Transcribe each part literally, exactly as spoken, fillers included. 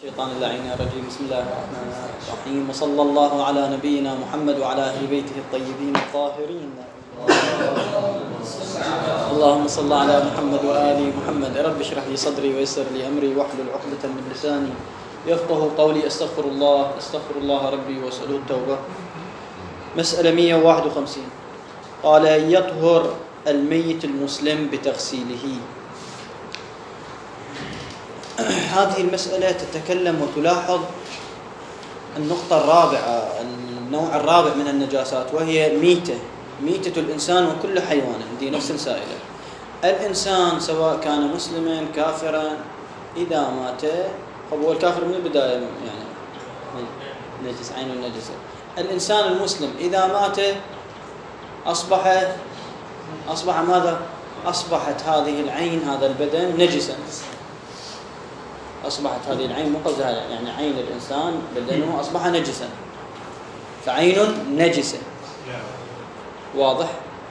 الشيطان اللعين الرجيم. بسم الله الرحمن الرحيم، وصلى الله على نبينا محمد وعلى أهل بيته الطيبين الطاهرين. اللهم صل على محمد وآل محمد. رب اشرح لي صدري ويسر لي أمري واحلل عقدة من لساني يفقه قولي. استغفر الله استغفر الله ربي واسأله التوبة. مسألة مئة وواحد وخمسين. قال: يطهر الميت المسلم بتغسيله. هذه المسألة تتكلم وتلاحظ النقطة الرابعة، النوع الرابع من النجاسات، وهي ميتة ميتة الإنسان وكل حيوان. عندي نفس السائلة. الإنسان سواء كان مسلما كافرا إذا مات، هو الكافر من البداية يعني نجس، عين النجسة. الإنسان المسلم إذا مات أصبح أصبح ماذا؟ أصبحت هذه العين، هذا البدن نجسا. أصبحت هذه العين مقصدها يعني عين الإنسان بدنه أصبح نجسا، فعين نجسة. واضح؟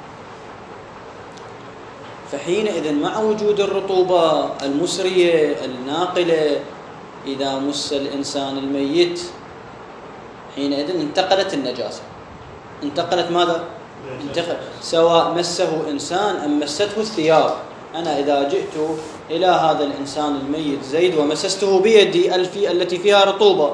فحينئذ مع وجود الرطوبة المسرية الناقلة إذا مس الإنسان الميت، حينئذ انتقلت النجاسة. انتقلت ماذا؟ انتقل سواء مسه إنسان أم مسته الثياب. أنا إذا جئت إلى هذا الإنسان الميت زيد ومسسته بيدي الفي التي فيها رطوبة،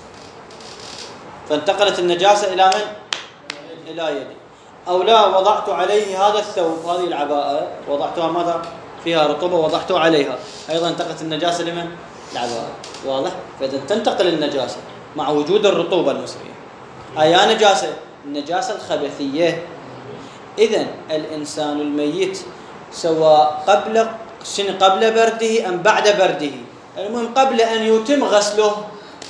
فانتقلت النجاسة إلى من؟ إلى يدي. أو لا، وضعت عليه هذا الثوب، هذه العباءة وضعتها ماذا؟ فيها رطوبة وضعته عليها، أيضا انتقلت النجاسة لمن؟ العباءة. واضح؟ فإذا تنتقل النجاسة مع وجود الرطوبة المسرية. أي نجاسة؟ النجاسة الخبثية. إذن الإنسان الميت سواء قبل شن قبل برده أم بعد برده، المهم قبل أن يتم غسله،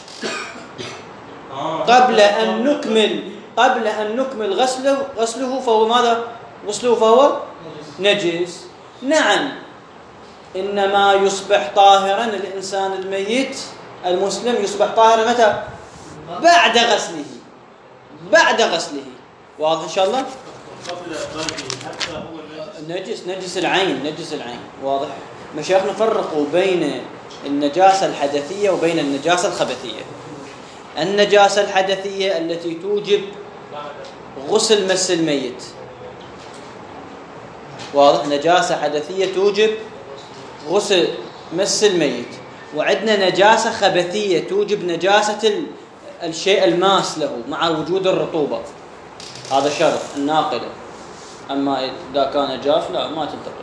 قبل أن نكمل قبل أن نكمل غسله غسله فهو ماذا؟ غسله فهو نجس. نعم، إنما يصبح طاهرا الإنسان الميت المسلم، يصبح طاهرا متى؟ بعد غسله بعد غسله. واضح إن شاء الله؟ نجس نجس العين نجس العين. واضح؟ مشايخنا فرقوا بين النجاسة الحدثية وبين النجاسة الخبثية. النجاسة الحدثية التي توجب غسل مس الميت. واضح؟ نجاسة حدثية توجب غسل مس الميت. وعندنا نجاسة خبثية توجب نجاسة الشيء الماس له مع وجود الرطوبة. هذا شرط الناقلة. أما إذا كان جاف لا، ما تنتقل.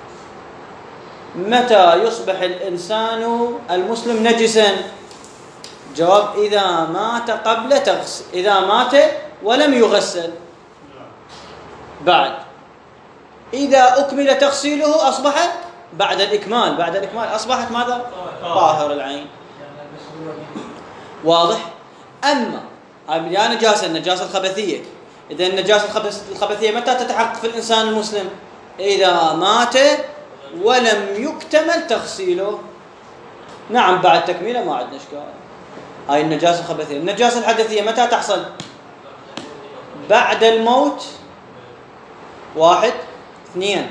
متى يصبح الإنسان المسلم نجسا؟ جواب: إذا مات قبل تغسل، إذا مات ولم يغسل بعد. إذا أكمل تغسيله أصبح بعد الإكمال بعد الإكمال أصبحت ماذا؟ طاهر العين. واضح؟ أما هذه نجاسة النجاسة الخبثية. إذا النجاسة الخبثية متى تتحقق في الإنسان المسلم؟ إذا مات ولم يكتمل تغسيله. نعم، بعد تكميله ما عندنا إشكال. هاي النجاسة الخبثية. النجاسة الحدثية متى تحصل؟ بعد الموت، واحد. اثنين،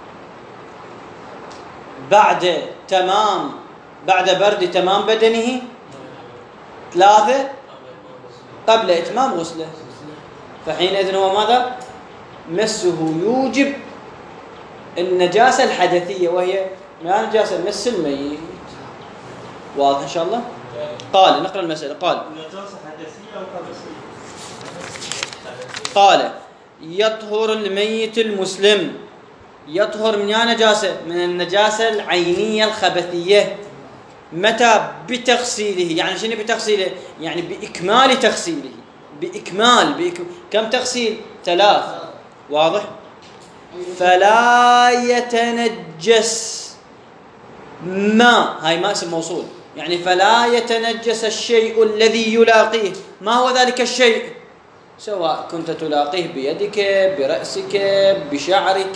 بعد تمام بعد برد تمام بدنه. ثلاثة، قبل إتمام غسله. فحينئذ هو ماذا؟ مسه يوجب النجاسة الحدثية، وهي ما نجاسة مس الميت. واضح إن شاء الله؟ قال، نقرأ المسألة. قال: نجاسة حدثية أو خبثية؟ قال: يطهر الميت المسلم. يطهر من يا نجاسة؟ من النجاسة العينية الخبثية. متى؟ بتغسيله. يعني شنو بتغسيله؟ يعني بإكمال تغسيله. بإكمال, بإكمال. كم تغسيل؟ ثلاث. واضح؟ فلا يتنجس ما، هاي ما اسم موصول، يعني فلا يتنجس الشيء الذي يلاقيه. ما هو ذلك الشيء؟ سواء كنت تلاقيه بيدك، برأسك، بشعرك،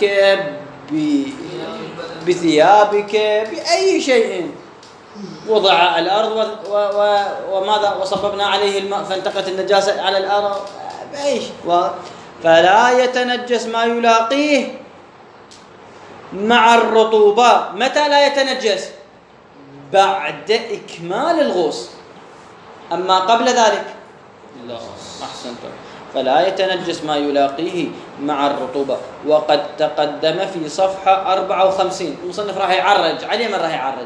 بثيابك، بأي شيء وضع على الأرض و... و... وماذا؟ وصببنا عليه الماء فانتقت النجاسة على الأرض. بأيش؟ و... فلا يتنجس ما يلاقيه مع الرطوبة. متى لا يتنجس؟ بعد إكمال الغوص. أما قبل ذلك لا. أحسنت. فلا يتنجس ما يلاقيه مع الرطوبة. وقد تقدم في صفحة أربعة وخمسين المصنف راح يعرج على من راح يعرج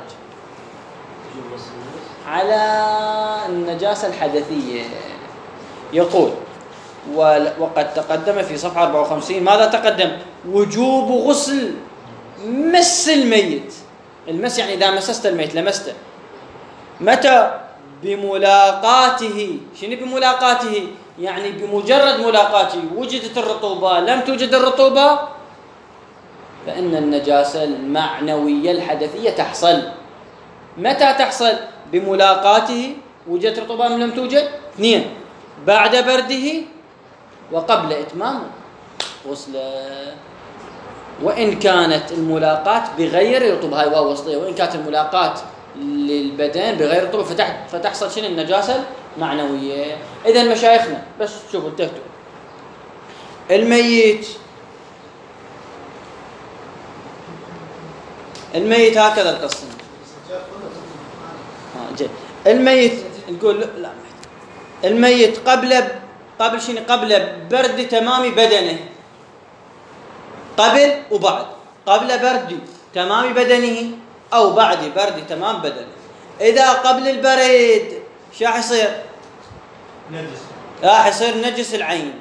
على النجاسة الحدثية. يقول وقد تقدم في صفحة أربعة وخمسين ماذا تقدم؟ وجوب غسل مس الميت. المس يعني إذا مسست الميت لمسته. متى؟ بملاقاته. شنو بملاقاته؟ يعني بمجرد ملاقاته وجدت الرطوبة لم توجد الرطوبة فإن النجاسة المعنوية الحدثية تحصل. متى تحصل؟ بملاقاته وجدت رطوبة أم لم توجد. اثنين، بعد برده وقبل إتمام غسله. وإن كانت الملاقات بغير رطوبة، هاي واو وسطية، وإن كانت الملاقات للبدن بغير رطوبة فتحصل شنو؟ النجاسة المعنوية. إذن مشايخنا بس شوفوا انتهتوا. الميت الميت هكذا القسم. ها جيد. الميت نقول لا الميت قبل قبل شنو؟ قبل برد تمام بدنه. قبل وبعد. قبل برد تمام بدنه أو بعد برد تمام بدنه. إذا قبل البرد شو راح يصير؟ نجس. راح يصير نجس العين.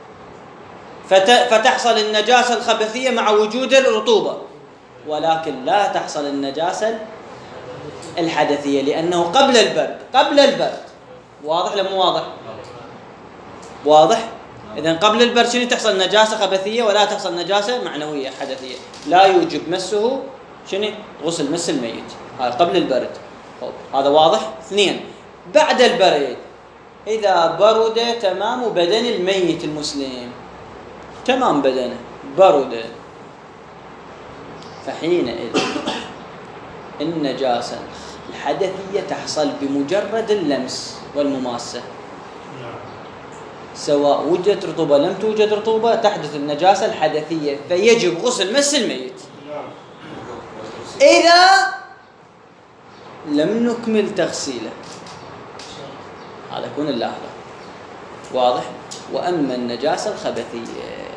فتحصل النجاسة الخبثية مع وجود الرطوبة، ولكن لا تحصل النجاسة الحدثية لأنه قبل البرد. قبل البرد واضح ولا مو واضح؟ واضح. إذن قبل البرد شنو تحصل؟ نجاسة خبثية ولا تحصل نجاسة معنوية حدثية. لا يوجب مسه شنو؟ غسل مس الميت. هذا قبل البرد. هذا واضح. اثنين، بعد البرد إذا برد تمام بدن الميت المسلم، تمام بدنه برد، فحينئذ النجاسة الحدثية تحصل بمجرد اللمس والمماسة. سواء وجدت رطوبة لم توجد رطوبة تحدث النجاسة الحدثية، فيجب غسل مس الميت. إذا لم نكمل تغسيله هذا يكون اللاحظة. واضح. وأما النجاسة الخبثية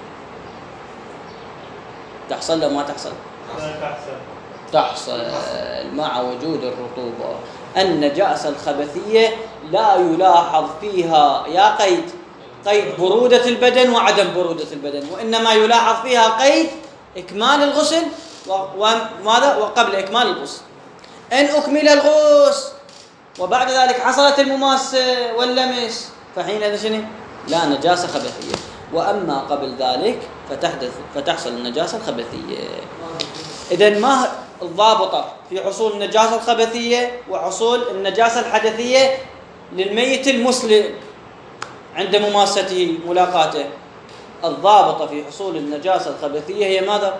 تحصل لا ما تحصل؟ تحصل مع وجود الرطوبة. النجاسة الخبثية لا يلاحظ فيها يا قيد قيد برودة البدن وعدم برودة البدن، وإنما يلاحظ فيها قيد إكمال الغسل وماذا؟ وقبل إكمال الغسل. إن أكمل الغسل وبعد ذلك حصلت المماسة واللمس فحينئذ شنو؟ لا نجاسة خبثية. وأما قبل ذلك فتحدث فتحصل النجاسة الخبثية. إذن ما الضابطة في حصول النجاسة الخبثية وحصول النجاسة الحدثية للميت المسلم عند مماسته ملاقاته؟ الضابطة في حصول النجاسة الخبثية هي ماذا؟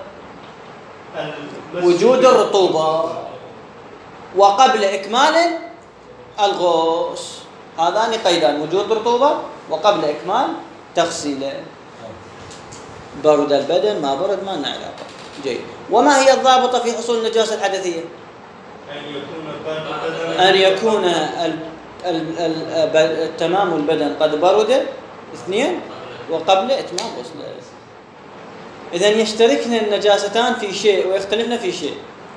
وجود الرطوبة وقبل إكمال الغسل. هذان قيدان، وجود الرطوبة وقبل إكمال تغسيله. برد البدن ما برد ما لنا علاقة. جيد. وما هي الضابطة في حصول النجاسة الحدثية؟ أن يكون التمام البدن قد برد. اثنين، وقبل إتمام غسله. إذن يشتركن النجاستان في شيء ويختلفن في شيء.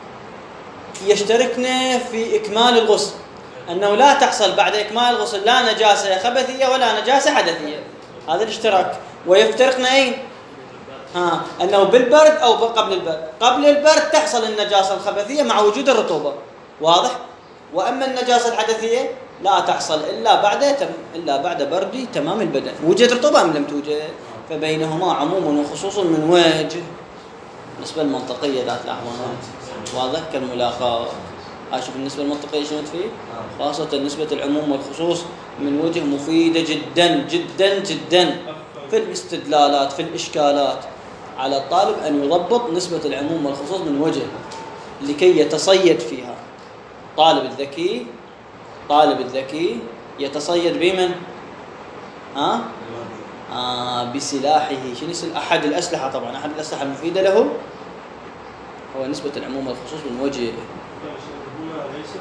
يشتركن في إكمال الغسل، أنه لا تحصل بعد إكمال الغسل لا نجاسة خبثية ولا نجاسة حدثية. هذا الاشتراك. ويفترقن أين؟ ها أنه بالبرد أو قبل البرد. قبل البرد تحصل النجاسة الخبثية مع وجود الرطوبة. واضح. وأما النجاسة الحدثية لا تحصل إلا بعد تم إلا بعد برد تمام البدن. وجد رطوبة أم لم توجد؟ فبينهما عموم وخصوص من وجه. بالنسبة للمنطقية ذات الأحوال واضح كالملاقاة. أشوف بالنسبة للمنطقية شنو فيه؟ خاصة نسبة العموم والخصوص من وجه مفيدة جدا جدا جدا في الاستدلالات في الإشكالات. على الطالب أن يضبط نسبة العموم والخصوص من وجه لكي يتصيد فيها. طالب الذكي طالب الذكي يتصيد بمن؟ ها؟ آه بسلاحه. شنو أحد الأسلحة؟ طبعا أحد الأسلحة المفيدة له هو نسبة العموم والخصوص من وجه.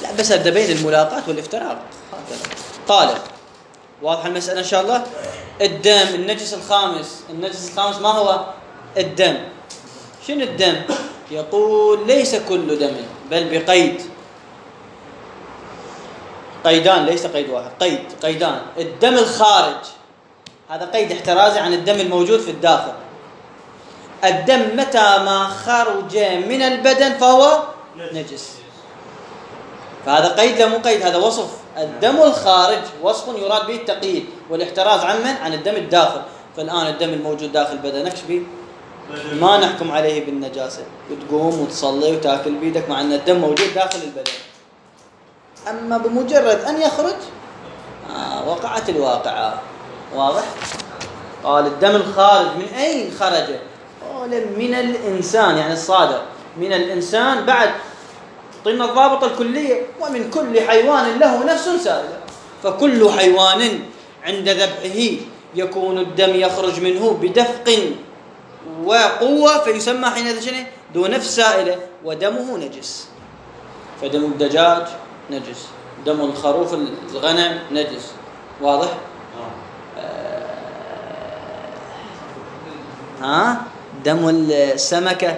لا بس هذا بين الملاقاة والافتراق. قال واضح المسألة إن شاء الله. الدم النجس الخامس، النجس الخامس ما هو؟ الدم. شنو الدم؟ يقول ليس كل دم بل بقيد، قيدان، ليس قيد واحد، قيد قيدان. الدم الخارج هذا قيد احترازي عن الدم الموجود في الداخل. الدم متى ما خرج من البدن فهو نجس. فهذا قيد لا مو قيد، هذا وصف. الدم الخارج وصف يراد به التقييد والاحتراز عن من؟ عن الدم الداخل. فالآن الدم الموجود داخل بدنك به ما نحكم عليه بالنجاسة، وتقوم وتصلي وتاكل بيدك مع أن الدم موجود داخل البدن. أما بمجرد أن يخرج آه وقعت الواقعة. واضح؟ قال الدم الخارج من أين خرج؟ قال من الإنسان، يعني الصادر من الإنسان. بعد طينا الضابط الكلية: ومن كل حيوان له نفس سائلة. فكل حيوان عند ذبحه يكون الدم يخرج منه بدفق وقوة فيسمى حينئذ شنو؟ ذو نفس سائلة، ودمه نجس. فدم الدجاج نجس، دم الخروف الغنم نجس. واضح؟ آه ها دم السمكة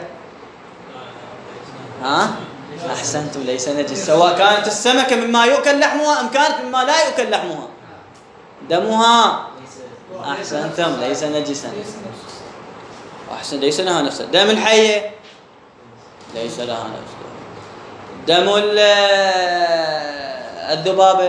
ها أحسنتم ليس نجس، سواء كانت السمكة مما يؤكل لحمها أم كانت مما لا يؤكل لحمها. دمها أحسنتم ليس نجسا. أحسن ليس لها نفس. دم الحية ليس لها نفس. دم الذبابة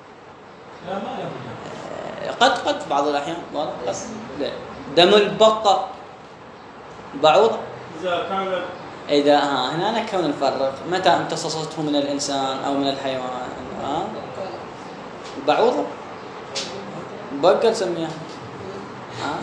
قد قد بعض الأحيان قد. دم البقة بعوض إذا كانت إذا ها هنا نكون نفرق متى امتصصته من الإنسان أو من الحيوان. ها بعوض بقى نسميها. ها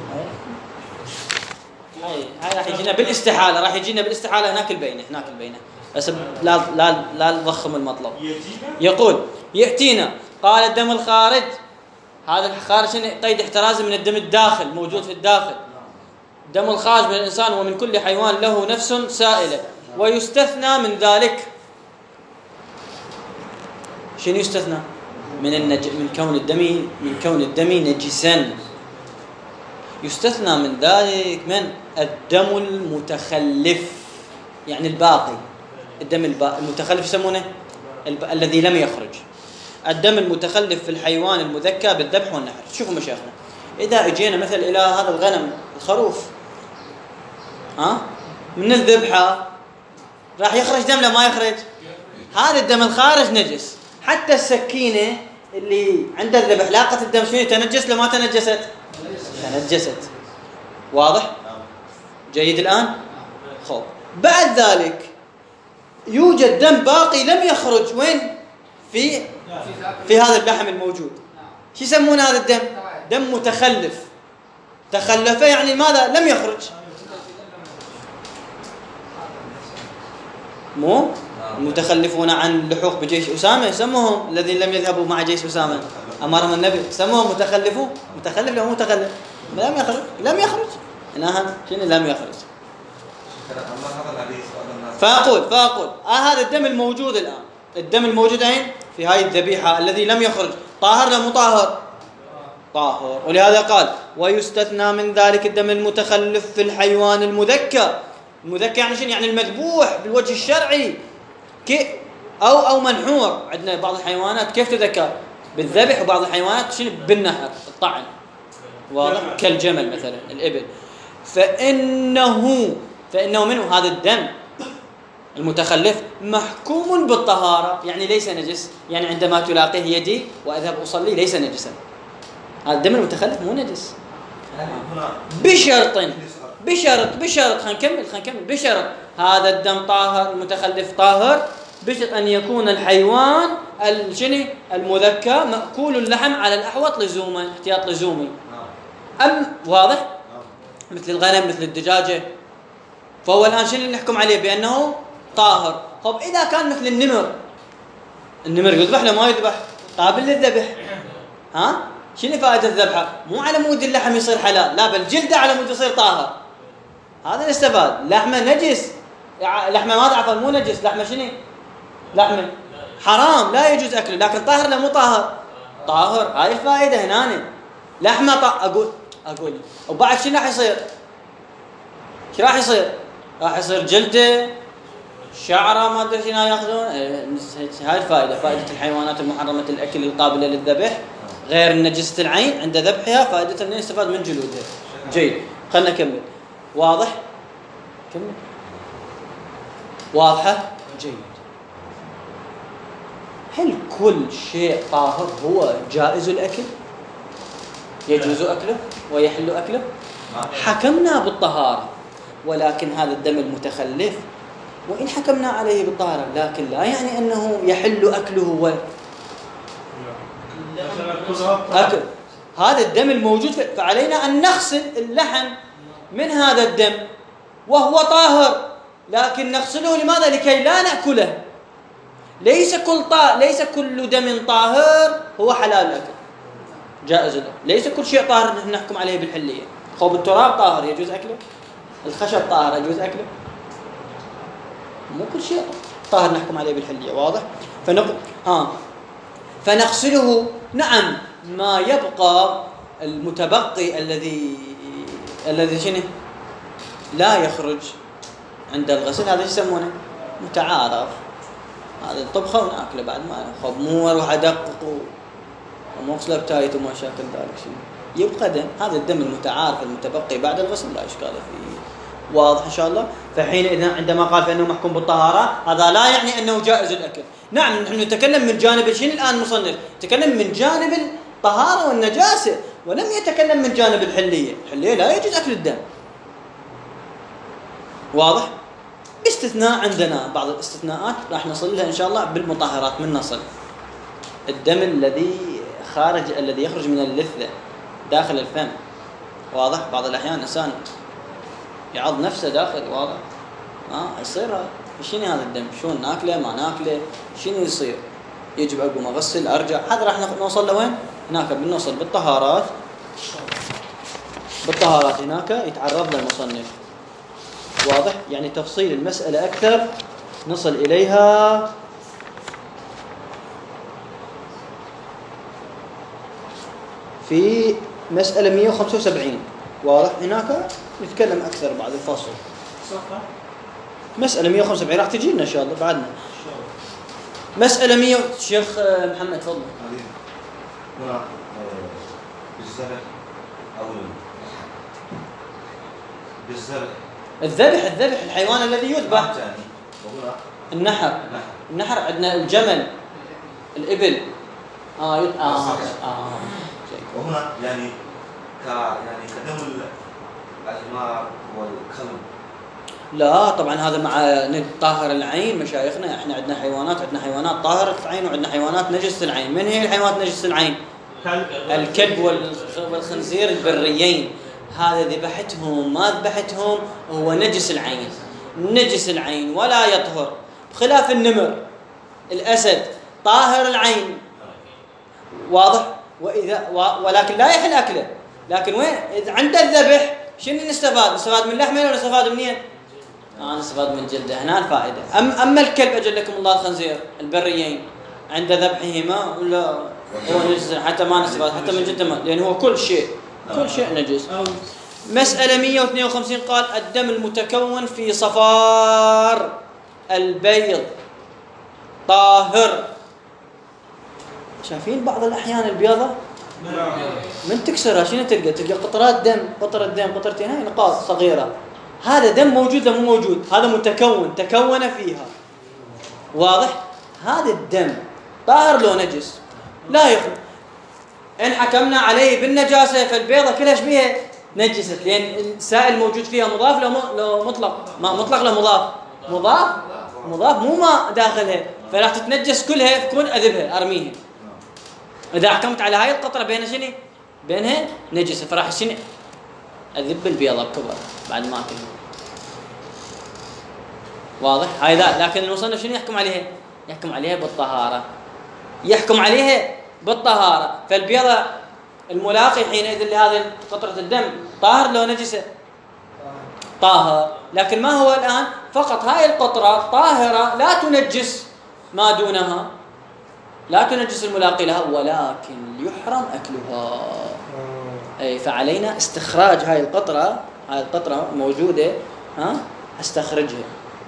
هاي هاي راح يجينا بالاستحالة، راح يجينا بالاستحالة هناك البينة، هناك البينة. بس لا لا لا نضخم المطلب. يقول يأتينا قال الدم الخارج، هذا الخارج قيد احترازي من الدم الداخل موجود في الداخل. دم الخارج من الإنسان ومن كل حيوان له نفس سائلة. ويستثنى من ذلك، شنو يستثنى؟ من النج... من كون الدم من كون الدم نجسا. يستثنى من ذلك من الدم المتخلف، يعني الباقي. الدم الباقي المتخلف يسمونه الب... الذي لم يخرج. الدم المتخلف في الحيوان المذكى بالذبح والنحر. شوفوا مشايخنا، إذا اجينا مثل إلى هذا الغنم الخروف ها من الذبحة راح يخرج دم لا ما يخرج. هذا الدم الخارج نجس. حتى السكينة اللي عند الذبح لاقت الدم شنو تنجس لما تنجست؟ تنجست. واضح؟ جيد الآن؟ خب بعد ذلك يوجد دم باقي لم يخرج وين؟ في في هذا اللحم الموجود. شو يسمون هذا الدم؟ دم متخلف. تخلف يعني ماذا؟ لم يخرج. مو المتخلفون عن اللحوق بجيش أسامة سموهم الذين لم يذهبوا مع جيش أسامة أمرهم النبي سموهم متخلفون. متخلف لا متخلف لم يخرج لم يخرج إنها شنو لم يخرج. فأقول فأقول آه هذا الدم الموجود الآن، الدم الموجود أين؟ في هاي الذبيحة الذي لم يخرج، طاهر لا مطهر؟ طاهر. ولهذا قال ويستثنى من ذلك الدم المتخلف في الحيوان المذكى. المذكى يعني شنو؟ يعني المذبوح بالوجه الشرعي كي أو أو منحور. عندنا بعض الحيوانات كيف تذكى؟ بالذبح، وبعض الحيوانات شنو؟ بالنحر الطعن. واضح؟ كالجمل مثلا الإبل. فإنه فإنه منه هذا الدم المتخلف محكوم بالطهارة، يعني ليس نجس. يعني عندما تلاقيه يدي وأذهب أصلي ليس نجسا. هذا الدم المتخلف مو نجس بشرط بشرط بشرط خلينا نكمل خلينا نكمل بشرط هذا الدم طاهر المتخلف طاهر بشرط أن يكون الحيوان الشني المذكى مأكول اللحم على الأحوط لزوما، احتياط لزومي. أم واضح؟ مثل الغنم مثل الدجاجة. فهو الآن شنو اللي نحكم عليه بأنه طاهر. طب إذا كان مثل النمر، النمر يذبح لا ما يذبح؟ قابل للذبح. ها شنو فائدة الذبحة؟ مو على مود اللحم يصير حلال، لا بل جلده على مود يصير طاهر. هذا نستفاد. لحمه نجس، لحمه ما عفوا مو نجس، لحمه شنو؟ لحمه حرام لا يجوز أكله، لكن طاهر لا مو طاهر؟ طاهر. هاي الفائدة هنا. لحمة طا... أقول أقول وبعد شنو راح يصير؟ ايش راح يصير؟ راح يصير جلده، شعره، ما ادري شنو ياخذون. هاي الفائده، فائده الحيوانات المحرمه الاكل القابله للذبح غير نجسه العين عند ذبحها، فائدتها انه يستفاد من جلودها. جيد، خلنا نكمل. واضح؟ كمل. واضحه؟ جيد. هل كل شيء طاهر هو جائز الاكل؟ يجوز اكله ويحل اكله؟ حكمنا بالطهاره، ولكن هذا الدم المتخلف وإن حكمنا عليه بالطهارة لكن لا يعني أنه يحل أكله و... أكل. هذا الدم الموجود، فعلينا أن نغسل اللحم من هذا الدم وهو طاهر، لكن نغسله لماذا؟ لكي لا نأكله. ليس كل طا... ليس كل دم طاهر هو حلال الأكل جائز له. ليس كل شيء طاهر نحن نحكم عليه بالحلية. خوب التراب طاهر يجوز أكله؟ الخشب طاهر يجوز أكله؟ مو كل شيء طاهر نحكم عليه بالحلية. واضح؟ فنق... ها فنغسله. نعم، ما يبقى المتبقي الذي الذي شنو لا يخرج عند الغسل، هذا يسمونه متعارف. هذا طبخه وناكله بعد ما خب، مو اروح ادقق ومو اغسله بتايت وما شاكل ذلك شيء. يبقى دم، هذا الدم المتعارف المتبقي بعد الغسل لا اشكال فيه. واضح ان شاء الله؟ فحينئذ عندما قال فانه محكوم بالطهاره، هذا لا يعني انه جائز الاكل. نعم، نحن نتكلم من جانب شنو الان مصنف؟ نتكلم من جانب الطهاره والنجاسه، ولم يتكلم من جانب الحليه. الحليه لا يجوز اكل الدم. واضح؟ باستثناء عندنا بعض الاستثناءات راح نصل لها ان شاء الله بالمطهرات. من نصل الدم الذي خارج الذي يخرج من اللثه داخل الفم. واضح؟ بعض الاحيان انسان يعض نفسه داخل. واضح؟ ها يصير شنو هذا الدم؟ شلون ناكله ما ناكله؟ شنو يصير؟ يجب اقوم اغسل ارجع. هذا راح نوصل لوين؟ هناك بنوصل بالطهارات. بالطهارات هناك يتعرض للمصنف. واضح؟ يعني تفصيل المسألة أكثر نصل إليها في مسألة مئة وخمسة وسبعين. واضح؟ هناك نتكلم أكثر بعد الفصل. مسألة مئة وخمسة وسبعين راح تجينا إن شاء الله بعدنا. مسألة مئة. شيخ محمد تفضل. هنا بالزرع أو بالزرع الذبح. الذبح الحيوان الذي يذبح. النحر. النحر عندنا الجمل، الإبل. آه يد... آه آه, آه. وهنا يعني ك يعني كدم الحمار والكلب. لا طبعا هذا مع طاهر العين. مشايخنا احنا عندنا حيوانات، عندنا حيوانات طاهرة العين وعندنا حيوانات نجسة العين. من هي الحيوانات نجسة العين؟ الكلب والخنزير البريين. هذا ذبحتهم ما ذبحتهم هو نجس العين. نجس العين ولا يطهر، بخلاف النمر الأسد طاهر العين. واضح؟ وإذا و... ولكن لا يحل أكله. لكن وين عند الذبح شنو نستفاد؟ نستفاد من لحمه ولا نستفاد منين؟ آه نستفاد من جلده. هنا الفائدة. أم أما الكلب أجلكم الله الخنزير البريين عند ذبحهما ولا هو نجس حتى ما نستفاد حتى من جلده، لأن هو كل شيء كل شيء نجس. مسألة مئة واثنين وخمسين قال الدم المتكون في صفار البيض طاهر. شايفين بعض الأحيان البيضة من تكسرها شنو تلقى؟ تلقى قطرات دم، قطرة دم، قطرتين، هاي نقاط صغيرة. هذا دم موجود مو موجود؟ هذا متكون، تكون فيها. واضح؟ هذا الدم طاهر لو نجس لا يخرج. إن حكمنا عليه بالنجاسة فالبيضة كلها شبيها نجست، لأن السائل موجود فيها مضاف لو مطلق. ما مطلق له مضاف. مضاف مضاف مو ما داخلها، فراح تتنجس كلها تكون أذبها أرميها. إذا حكمت على هاي القطرة بينها شنو؟ بينها نجسة، فراح شنو؟ أذب البيضة بكبر بعد ما أكلها. واضح؟ هاي ذا. لكن المصنف شنو يحكم عليها؟ يحكم عليها بالطهارة. يحكم عليها بالطهارة. فالبيضة الملاقي حينئذ لهذه قطرة الدم طاهر لو نجسة؟ طاهر. لكن ما هو الآن؟ فقط هاي القطرة طاهرة لا تنجس ما دونها، لا تنجس الملاقي لها، ولكن يحرم أكلها. أي فعلينا استخراج هاي القطرة، هاي القطرة موجودة، ها استخرجها.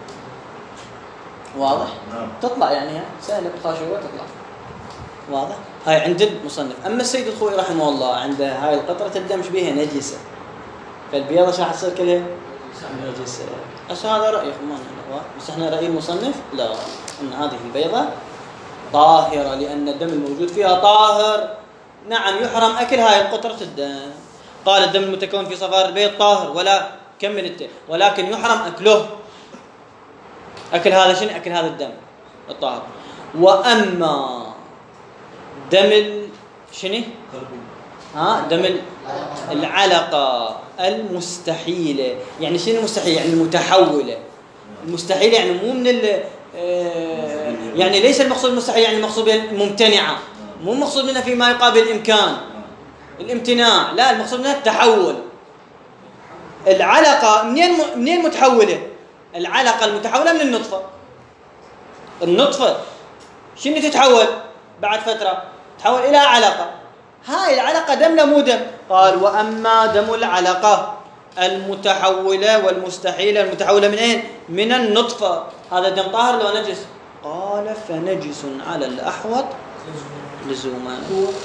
واضح؟ تطلع يعني سهلة بخاشوة تطلع. واضح؟ هاي عند المصنف. أما السيد الخوئي رحمه الله عنده هاي القطرة تبدأ مش بيها نجسة، فالبيضة شو حتصير كلها نجسة. بس هذا رأي خمان، بس احنا رأي المصنف لا، أن هذه البيضة طاهرة لأن الدم الموجود فيها طاهر. نعم يحرم أكل هاي القطرة الدم. قال الدم المتكون في صفار البيض طاهر، ولا كمل الت... ولكن يحرم أكله. أكل هذا شنو؟ أكل هذا الدم الطاهر. وأما دم ال... شنو؟ ها دم العلقة المستحيلة. يعني شنو المستحيل؟ يعني المتحولة. المستحيلة يعني مو من ال... آه... يعني ليس المقصود المستحيل يعني المقصود الممتنعة، مو المقصود منها فيما يقابل الإمكان الامتناع، لا المقصود منها التحول. العلقة منين منين متحولة؟ العلقة المتحولة من النطفة. النطفة شنو تتحول بعد فترة؟ تتحول إلى علقة. هاي العلقة دم لا مو دم. قال وأما دم العلقة المتحولة والمستحيلة، المتحولة من أين؟ من النطفة، هذا دم طاهر لو نجس؟ قال فنجس على الأحوط لزوما.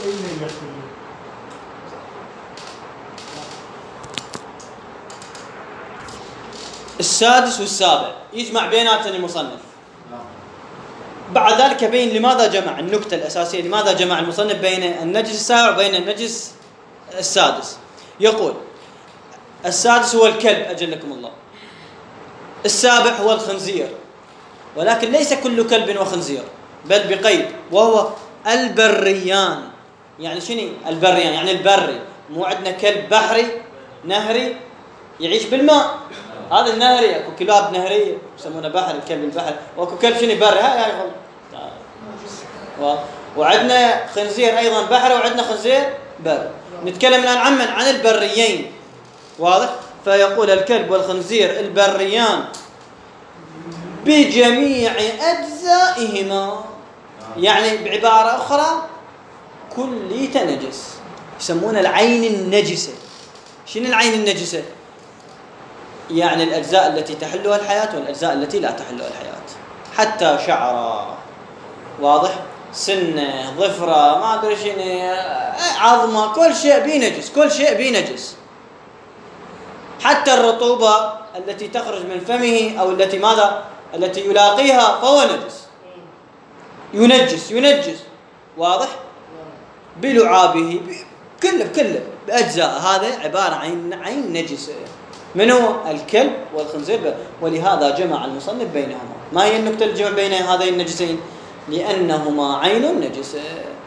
السادس والسابع يجمع بيناتهم المصنف. بعد ذلك يبين لماذا جمع، النكتة الأساسية لماذا جمع المصنف بين النجس السابع وبين النجس السادس. يقول السادس هو الكلب أجلكم الله، السابع هو الخنزير، ولكن ليس كل كلب وخنزير، بل بقيد وهو البريان. يعني شنو البريان؟ يعني البري. مو عندنا كلب بحري نهري يعيش بالماء، هذا النهري. اكو كلاب نهريه يسمونه بحر، الكلب البحر. واكو كلب شنو بري، هاي هاي غلط. وعندنا خنزير ايضا بحري، وعندنا خنزير بري. نتكلم الان عمن عن البريين. واضح؟ فيقول الكلب والخنزير البريان بجميع اجزائهما، يعني بعباره اخرى كلية نجس، يسمون العين النجسة. شنو العين النجسة؟ يعني الأجزاء التي تحلها الحياة والأجزاء التي لا تحلها الحياة، حتى شعره، واضح، سنه، ظفره، ما أدري شنو، عظمه، كل شيء بينجس، كل شيء بينجس. حتى الرطوبة التي تخرج من فمه أو التي ماذا التي يلاقيها فهو نجس، ينجس ينجس. واضح؟ بلعابه كله كله بأجزاء. هذا عبارة عن عين نجسة. من هو؟ الكلب والخنزير. ولهذا جمع المصنف بينهما. ما هي النكتة الجمع بين هذين النجسين؟ لأنهما عين نجسة،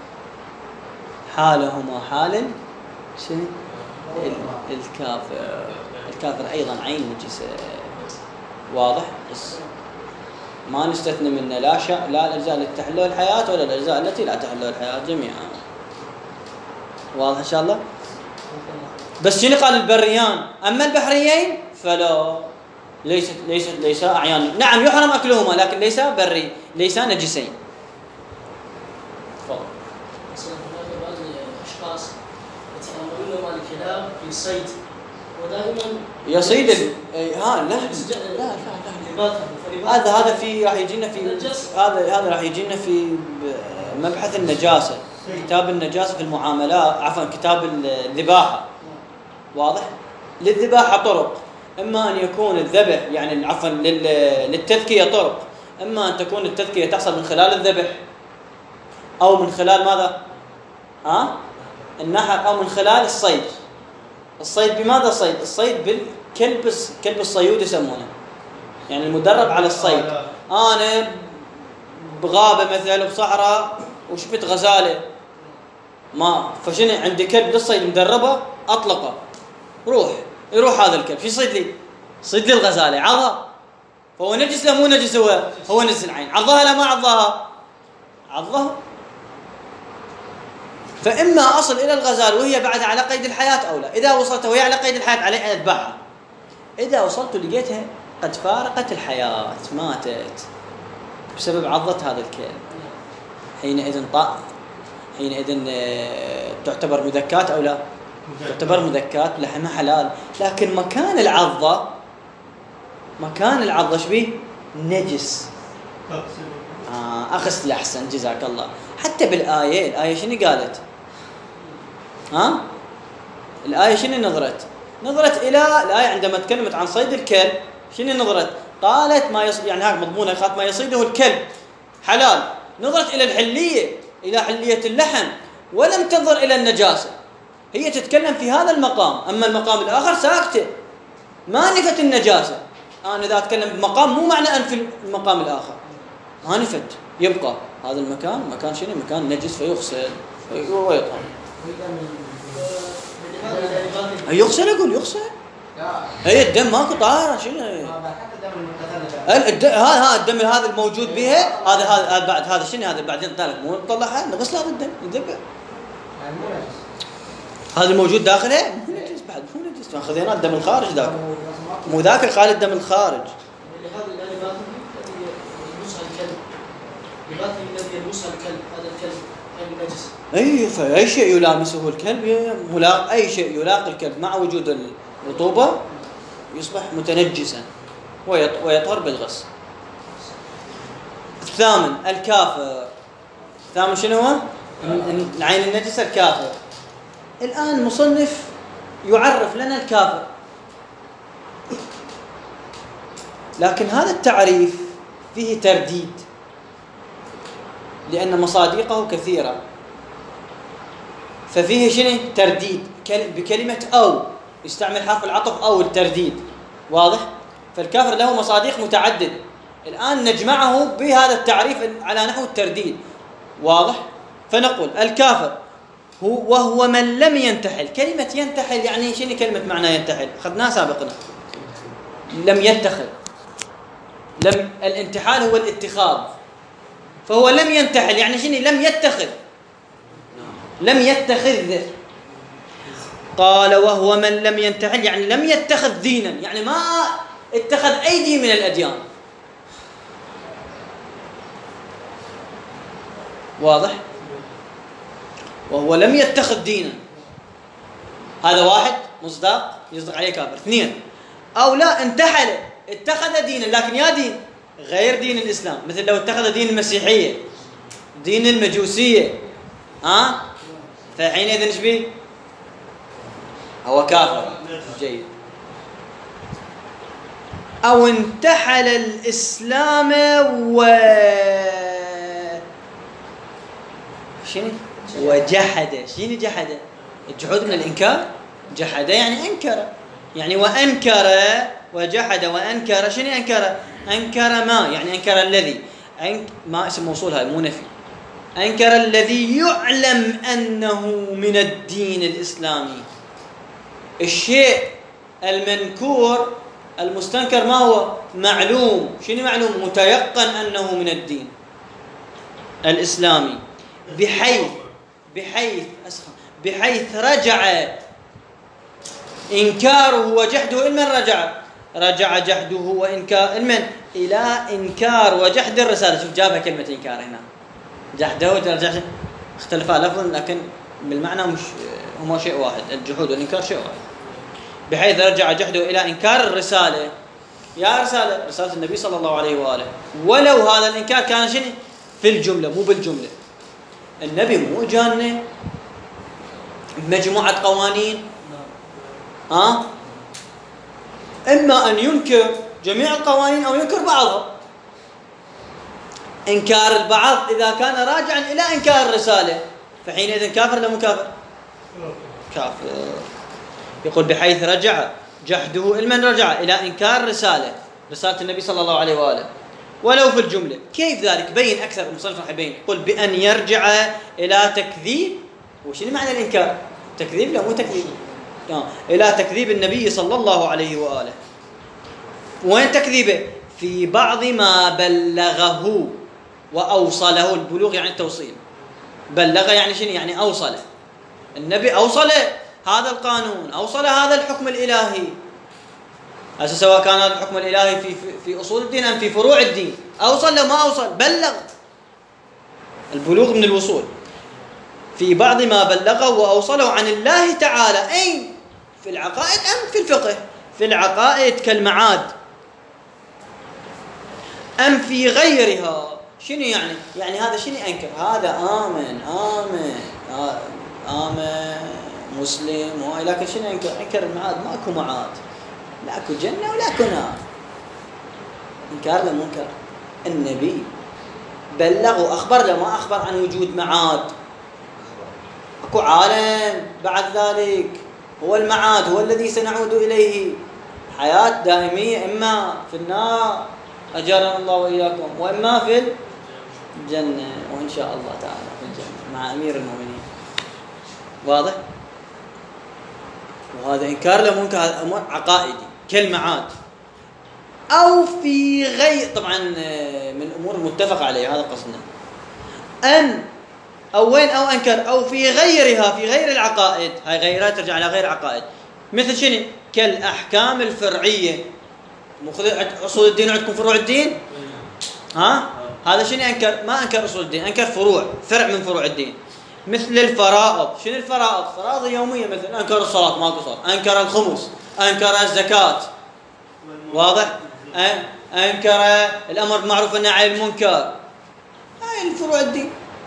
حالهما حال شنو؟ الكافر. الكافر أيضا عين نجسة. واضح؟ بس ما نستثني منه لا شاء لا الأجزاء التي تحلها الحياة ولا الأجزاء التي لا تحلها الحياة، جميعا. واضح إن شاء الله؟ بس شنو قال البريان؟ أما البحريين فلا، ليس ليس ليس أعيان. نعم يحرم أكلهما لكن ليس بري، ليس نجسين. تفضل. مثلا هناك بعض الأشخاص يتعاملون مع الكلاب في الصيد، ودائما يصيد ال... ها لا لا لا لا هذا هذا في راح يجينا في هذا هذا راح يجينا في مبحث النجاسة، كتاب النجاسة في المعاملات، عفوا كتاب الذباحة. واضح؟ للذباحة طرق، إما أن يكون الذبح يعني عفوا للتذكية طرق، إما أن تكون التذكية تحصل من خلال الذبح أو من خلال ماذا؟ ها؟ النحر، أو من خلال الصيد. الصيد بماذا الصيد؟ الصيد بالكلب، كلب الصيود يسمونه، يعني المدرب على الصيد. أنا بغابة مثلا بصحراء وشفت غزالة ما فشني عندي كلب للصيد مدربه، أطلقه، روح يروح هذا الكلب شو يصيد لي؟ صيد لي الغزالة، عضها، فهو نجس لا مو نجس؟ هو هو نجس العين. عضها لا ما عضها؟ عضها. فإما أصل إلى الغزال وهي بعد على قيد الحياة أو لا. إذا وصلت وهي على قيد الحياة علي أن أذبحها. إذا وصلت لقيتها قد فارقت الحياة، ماتت بسبب عضة هذا الكلب، حينئذ طاء حينئذ تعتبر مذكات أو لا؟ تعتبر مذكات لحمها حلال. لكن مكان العضة مكان العضة شبيه نجس. آه أخذت الأحسن جزاك الله. حتى بالآية الآية شنو قالت؟ ها؟ الآية شنو نظرت؟ نظرت إلى الآية عندما تكلمت عن صيد الكلب شنو نظرت؟ قالت ما يص... يعني هاك مضمونة قالت ما يصيده الكلب حلال. نظرت إلى الحلية إلى حلية اللحم ولم تنظر إلى النجاسة. هي تتكلم في هذا المقام. أما المقام الآخر ساكتة ما نفت النجاسة. أنا إذا أتكلم بمقام مو معنى أنفي المقام الآخر ما نفت. يبقى هذا المكان مكان شنو؟ مكان نجس فيغسل ويطهر. يغسل أقول يغسل. هي الدم ماكو طاهرة شنو؟ الدم هذا الدم هذا الموجود بها هذا هذا بعد هذا شنو هذا بعدين طلع مو نطلعها نغسل هذا الدم يذبح. هذا الموجود داخله مو نجس بعد مو نجس. فاخذنا الدم الخارج ذاك مو ذاك قال الدم الخارج. هذا الذي الذي يلمسها الكلب يباطل الذي يلمسها الكلب هذا الكلب أي نجس. أي فأي شيء يلامسه الكلب ملاق أي شيء يلاقي الكلب مع وجود الرطوبة يصبح متنجسا ويطهر بالغسل. الثامن الكافر. الثامن شنو هو؟ العين النجسة الكافر. الآن المصنف يعرف لنا الكافر لكن هذا التعريف فيه ترديد لأن مصادقه كثيرة ففيه شنو؟ ترديد بكلمة أو يستعمل حرف العطف أو الترديد واضح؟ فالكافر له مصادق متعدد. الآن نجمعه بهذا التعريف على نحو الترديد واضح؟ فنقول الكافر هو وهو من لم ينتحل. كلمة ينتحل يعني شنو كلمة معنى ينتحل؟ أخذناها سابقنا. لم يتخذ. لم الانتحال هو الاتخاذ فهو لم ينتحل يعني شنو؟ لم يتخذ لم يتخذ. قال وهو من لم ينتحل يعني لم يتخذ دينا يعني ما اتخذ أي دين من الأديان واضح؟ وهو لم يتخذ دينا هذا واحد مصداق يصدق عليه كافر. اثنين أو لا انتحل اتخذ دينا لكن يا دين غير دين الإسلام مثل لو اتخذ دين المسيحية دين المجوسية ها فحينئذ ايش بيه؟ هو كافر. جيد. أو انتحل الإسلام و شنو؟ وجحد. شنو جحد؟ الجحود من الإنكار. جحد يعني أنكر يعني وأنكر وجحد وأنكر. شنو أنكر؟ أنكر ما يعني أنكر الذي أنك ما اسم موصول هاي مو نفي. أنكر الذي يعلم أنه من الدين الإسلامي. الشيء المنكور المستنكر ما هو؟ معلوم. شنو معلوم؟ متيقن أنه من الدين الإسلامي بحيث بحيث أسخن بحيث رجع إنكاره وجحده. إلمن رجع؟ رجع جحده وإنكار إلمن إلى إنكار وجحد الرسالة. شوف جابها كلمة إنكار هنا جحده ورجع اختلفا لفظا لكن بالمعنى مش هما شيء واحد. الجحود والإنكار شيء واحد. بحيث رجع جحده إلى إنكار الرسالة. يا رسالة رسالة النبي صلى الله عليه وآله ولو هذا الإنكار كان شنو؟ في الجملة مو بالجملة. النبي مو جانا مجموعة قوانين ها إما أن ينكر جميع القوانين أو ينكر بعضها. إنكار البعض إذا كان راجعا إلى إنكار الرسالة فحينئذ كافر ولا مو كافر؟ كافر. يقول بحيث رجع جحده. المن رجع إلى إنكار الرسالة رسالة النبي صلى الله عليه وآله ولو في الجملة. كيف ذلك؟ بين أكثر المصنف راح يبين. يقول بأن يرجع إلى تكذيب. وشنو معنى الإنكار؟ تكذيب لا مو تكذيب آه. إلى تكذيب النبي صلى الله عليه وآله. وين تكذيبه؟ في بعض ما بلغه وأوصله. البلوغ يعني التوصيل. بلغ يعني شنو؟ يعني أوصله. النبي أوصل هذا القانون أوصل هذا الحكم الإلهي. هسه سواء كان هذا الحكم الإلهي في في أصول الدين أم في فروع الدين أوصل لو ما أوصل بلغ. البلوغ من الوصول في بعض ما بلغه وأوصله عن الله تعالى، أين؟ في العقائد أم في الفقه؟ في العقائد كالمعاد، أم في غيرها؟ شنو يعني؟ يعني هذا شنو أنكر؟ هذا آمن آمن آمن مسلم، لكن شنو أنكر؟ أنكر المعاد، ماكو معاد، لاكو جنة ولاكو نار. إنكار له منكر. النبي بلغ وأخبر له، ما أخبر عن وجود معاد. أكو عالم بعد ذلك هو المعاد، هو الذي سنعود إليه، حياة دائمية، إما في النار أجرنا الله وإياكم، وإما في الجنة، وإن شاء الله تعالى في الجنة مع أمير المؤمنين. واضح؟ وهذا إنكار لمنكر، هذا أمر عقائدي كالمعاد. أو في غير، طبعا من الأمور المتفق عليها، هذا قصدنا. أن أو وين أو أنكر أو في غيرها، في غير العقائد، هاي غيرها ترجع على غير عقائد، مثل شنو؟ كالأحكام الفرعية. أصول الدين عندكم فروع الدين؟ ها؟ هذا شنو أنكر؟ ما أنكر أصول الدين، أنكر فروع، فرع من فروع الدين. مثل الفرائض، شنو الفرائض؟ فرائض يومية، مثل أنكر الصلاة ما قصر، أنكر الخمس، أنكر الزكاة. واضح؟ أنكر الأمر بالمعروف والنهي عن المنكر. هاي الفروع الدين.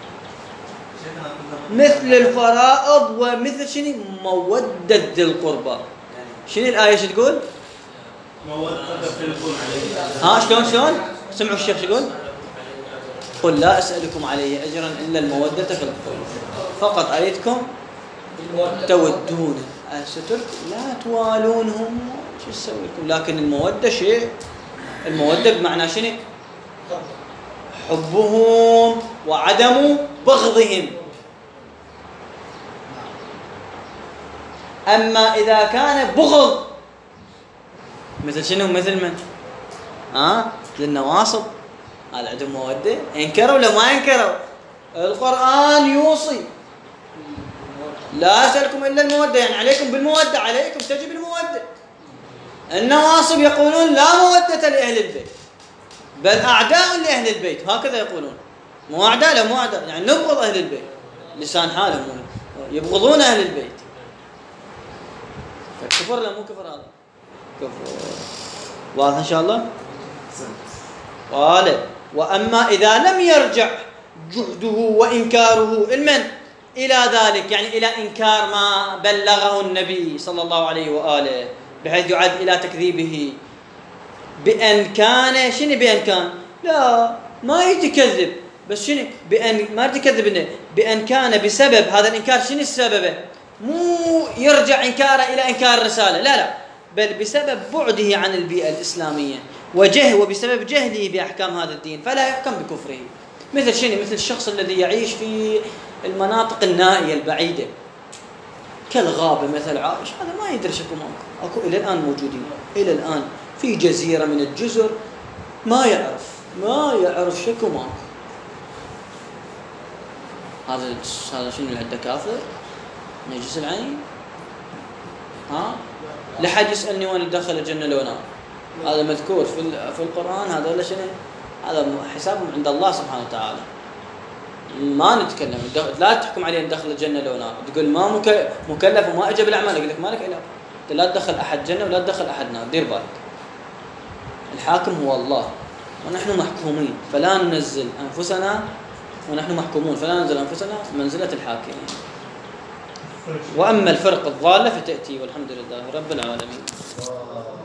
مثل الفرائض ومثل شنو؟ مودة ذي القربى. شنو الآية شو تقول؟ مودة في القربى. ها شلون شلون؟ سمعوا الشيخ شو يقول؟ قل لا أسألكم عليه أجرا إلا المودة في القربى، فقط أريدكم تودون أسترك لا توالونهم، شو تسوي لكم؟ لكن المودة شيء، المودة بمعنى شنو؟ حبهم وعدم بغضهم. أما إذا كان بغض مثل شنو؟ مثل من؟ ها؟ مثل النواصب، هذا عندهم مودة. انكروا ولا ما انكروا؟ القرآن يوصي لا أسألكم إلا المودة، يعني عليكم بالمودة، عليكم تجب المودة. النواصب يقولون لا مودة لأهل البيت، بل أعداء لأهل البيت، هكذا يقولون. مو أعداء، لا مو أعداء، يعني نبغض أهل البيت، لسان حالهم يبغضون أهل البيت. كفر لا مو كفر؟ هذا كفر. واضح إن شاء الله؟ قال وأما إذا لم يرجع جهده وإنكاره المن إلى ذلك، يعني إلى إنكار ما بلغه النبي صلى الله عليه وآله، بحيث يعد إلى تكذيبه، بأن كان شنو؟ بأن كان لا ما يتكذب، بس شنو؟ بأن ما يتكذب، بأن كان بسبب هذا الإنكار. شنو السبب؟ مو يرجع إنكاره إلى إنكار الرسالة، لا لا، بل بسبب بعده عن البيئة الإسلامية وجهل، وبسبب جهله بأحكام هذا الدين، فلا يحكم بكفره. مثل شنو؟ مثل الشخص الذي يعيش في المناطق النائية البعيدة كالغابة مثل عايش، هذا ما يدري شكو ماكو، أكو إلى الآن موجودين، إلى الآن في جزيرة من الجزر ما يعرف ما يعرف شكو ماكو. هذا هذا شنو اللي عنده؟ كافر نجس العين؟ ها؟ لحد يسألني وين دخل الجنة لو نار؟ هذا مذكور في في القرآن. هذا ولا شنو؟ هذا حسابهم عند الله سبحانه وتعالى. ما نتكلم، لا تحكم عليه ان دخل الجنة لو نار، تقول ما مكلف وما اجى بالاعمال، يقول لك مالك علاقه، انت لا تدخل احد جنة ولا تدخل احد نار، دير بالك. الحاكم هو الله ونحن محكومين، فلا ننزل انفسنا، ونحن محكومون فلا ننزل انفسنا منزلة الحاكمين. واما الفرق الضالة فتأتي، والحمد لله رب العالمين.